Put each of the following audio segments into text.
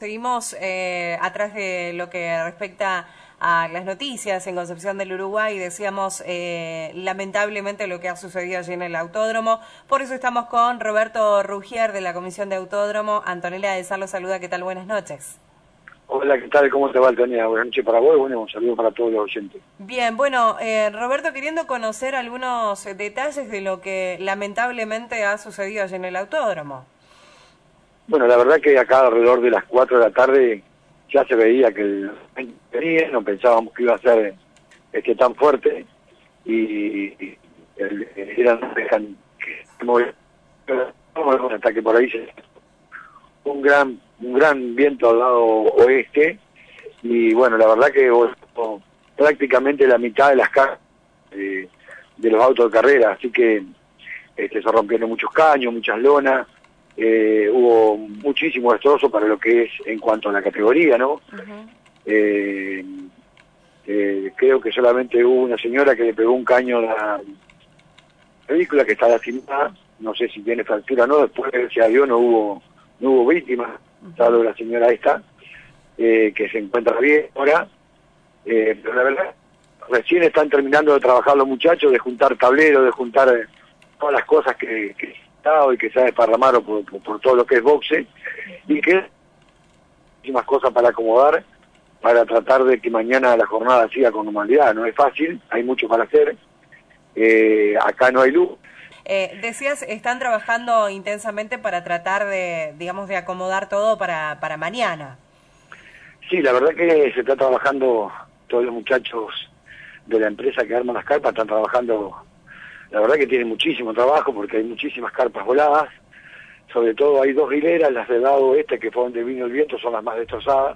Seguimos atrás de lo que respecta a las noticias en Concepción del Uruguay. Decíamos lamentablemente lo que ha sucedido allí en el autódromo. Por eso estamos con Roberto Rugier de la Comisión de Autódromo. Antonella de Sá lo saluda. ¿Qué tal? Buenas noches. Hola, ¿qué tal? ¿Cómo te va, Antonia? Buenas noches para vos y bueno, un saludo para todos los oyentes. Bien, bueno, Roberto, queriendo conocer algunos detalles de lo que lamentablemente ha sucedido allí en el autódromo. Bueno, la verdad que acá alrededor de las 4 de la tarde ya se veía que venía, no pensábamos que iba a ser tan fuerte eran hasta que por ahí un gran viento al lado oeste y bueno, la verdad que prácticamente la mitad de las cajas de los autos de carrera, así que se rompieron muchos caños, muchas lonas. Hubo muchísimo destrozo para lo que es en cuanto a la categoría, ¿no? Creo que solamente hubo una señora que le pegó un caño a la película que está lastimada, no sé si tiene fractura o no, después gracias a Dios no hubo víctimas, salvo la señora esta, que se encuentra bien ahora, pero la verdad, recién están terminando de trabajar los muchachos, de juntar tableros, de juntar todas las cosas que y que se ha desparramado por todo lo que es boxe, y que muchísimas cosas para acomodar, para tratar de que mañana la jornada siga con normalidad. No es fácil, hay mucho para hacer, acá no hay luz. Decías, están trabajando intensamente para tratar de, digamos, de acomodar todo para mañana. Sí, la verdad que se está trabajando, todos los muchachos de la empresa que arman las carpas están trabajando. La verdad que tiene muchísimo trabajo porque hay muchísimas carpas voladas, sobre todo hay dos hileras, las del lado oeste que fue donde vino el viento son las más destrozadas,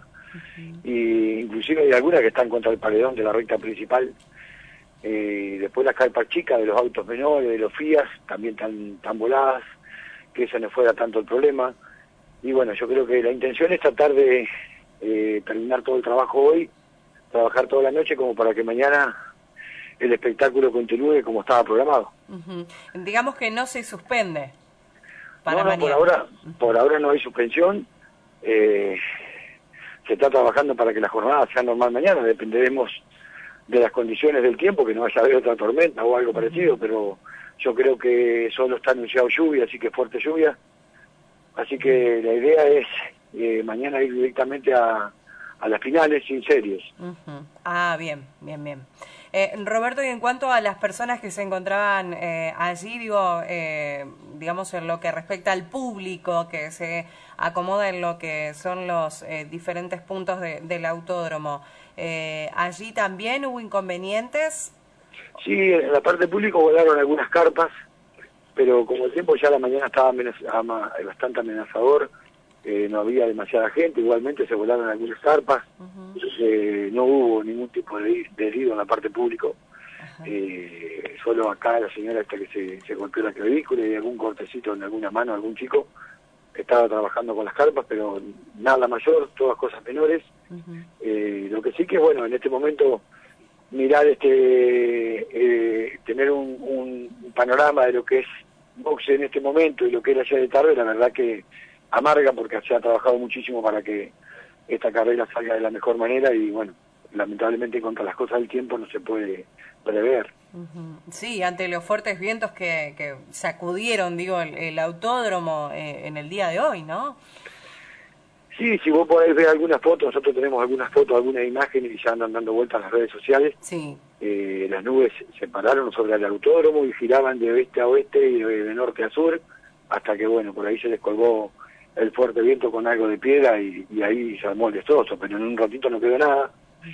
y inclusive hay algunas que están contra el paredón de la recta principal, después las carpas chicas de los autos menores, de los Fiat, también tan voladas, que ese no fuera tanto el problema, y bueno, yo creo que la intención es tratar de terminar todo el trabajo hoy, trabajar toda la noche como para que mañana el espectáculo continúe como estaba programado. Digamos que no se suspende para No, mañana. por ahora no hay suspensión. Se está trabajando para que la jornada sea normal mañana. Dependeremos de las condiciones del tiempo, que no vaya a haber otra tormenta o algo parecido, pero yo creo que solo está anunciado lluvia, así que fuerte lluvia. Así que la idea es mañana ir directamente a las finales sin series. Ah, bien. Roberto, y en cuanto a las personas que se encontraban allí, digamos en lo que respecta al público que se acomoda en lo que son los diferentes puntos del autódromo, ¿allí también hubo inconvenientes? Sí, en la parte pública volaron algunas carpas, pero como el tiempo ya a la mañana estaba bastante amenazador, no había demasiada gente, igualmente se volaron algunas carpas, no hubo ningún tipo de herido en la parte pública, solo acá la señora esta que se golpeó la clavícula y algún cortecito en alguna mano, algún chico que estaba trabajando con las carpas, pero nada mayor, todas cosas menores. Lo que sí que bueno, en este momento mirar tener un panorama de lo que es boxe en este momento y lo que era ayer de tarde, la verdad que amarga porque se ha trabajado muchísimo para que esta carrera salga de la mejor manera y bueno, lamentablemente contra las cosas del tiempo no se puede prever. Sí, ante los fuertes vientos que sacudieron, el autódromo en el día de hoy, ¿no? Sí, si vos podés ver algunas fotos, nosotros tenemos algunas fotos, algunas imágenes y ya andan dando vueltas en las redes sociales. Sí. Las nubes se pararon sobre el autódromo y giraban de oeste a oeste y de norte a sur, hasta que bueno, por ahí se descolgó el fuerte viento con algo de piedra y ahí se armó el destrozo, pero en un ratito no quedó nada.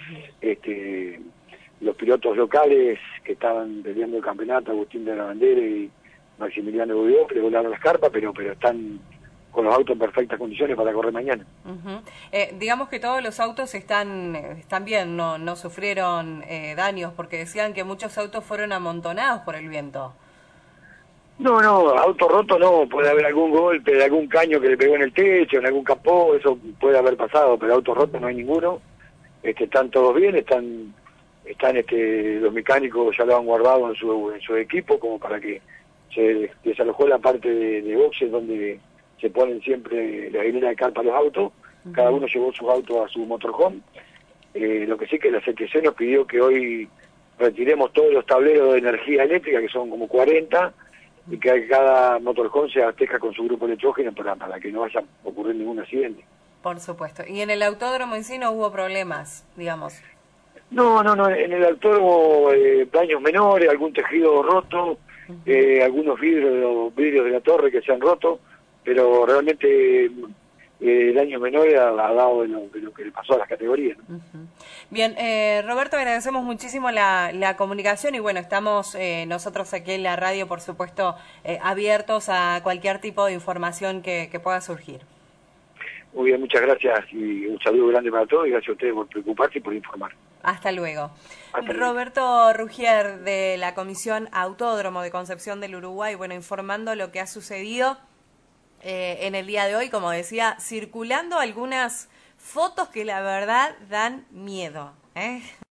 Los pilotos locales que estaban peleando el campeonato, Agustín de la Bandera y Maximiliano Guido, le volaron las carpas, pero están con los autos en perfectas condiciones para correr mañana. Digamos que todos los autos están bien, no sufrieron daños, porque decían que muchos autos fueron amontonados por el viento. No, auto roto no, puede haber algún golpe, algún caño que le pegó en el techo, en algún capó, eso puede haber pasado, pero auto roto no hay ninguno. Están todos bien, están los mecánicos ya lo han guardado en su equipo como para que se desalojó la parte de boxes donde se ponen siempre la hilera de carpa a los autos cada uno llevó su auto a su motorhome. Lo que sí que la CTC nos pidió que hoy retiremos todos los tableros de energía eléctrica, que son como 40, y que cada motorhome se abasteja con su grupo electrógeno para que no vaya a ocurrir ningún accidente. Por supuesto. Y en el autódromo en sí no hubo problemas, digamos. No, en el autódromo daños menores, algún tejido roto, algunos vidrios de la torre que se han roto, pero realmente daños menores al lado de lo que le pasó a las categorías, ¿no? Bien, Roberto, agradecemos muchísimo la comunicación y bueno, estamos nosotros aquí en la radio, por supuesto, abiertos a cualquier tipo de información que pueda surgir. Muy bien, muchas gracias y un saludo grande para todos y gracias a ustedes por preocuparse y por informar. Hasta luego. Hasta luego. Roberto Rugier, de la Comisión Autódromo de Concepción del Uruguay, bueno, informando lo que ha sucedido en el día de hoy, como decía, circulando algunas fotos que la verdad dan miedo, ¿eh?